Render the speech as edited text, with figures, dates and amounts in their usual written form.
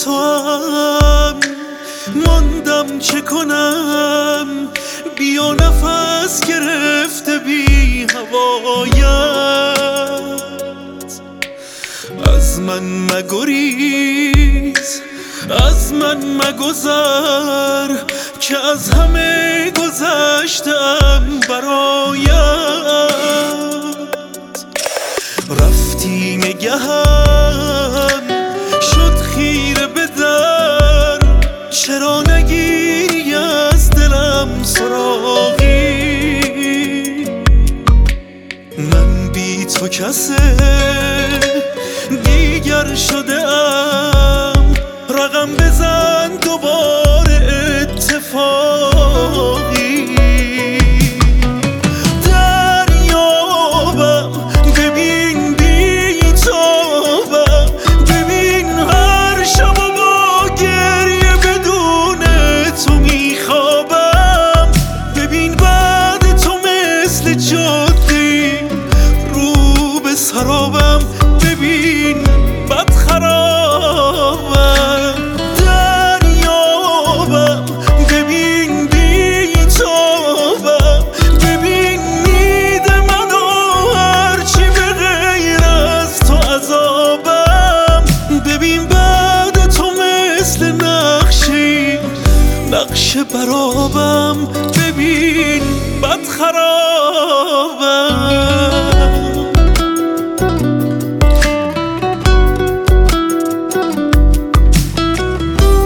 تو هم ماندم، چه کنم؟ بیا نفس گرفته بی هوایت، از من مگریز، از من مگذر، که از همه گذشتم برایت. رفتی نگهم شد خیره به در، چرا نگیری از دلم سراغی؟ من بی تو کسه دیگر شده ام، رقم بزن دوباره اتفاقی. دریابم ببین بی تابم، ببین هر شب و با گریه بدون تو میخوابم، ببین بعد تو مثل جادی رو به سرابم، ببین بد خرابم. دریابم ببین بی تابم، ببین نید منو هرچی به غیر از تو عذابم، ببین بعد تو مثل نقشی نقش برابم، ببین بد خرابم.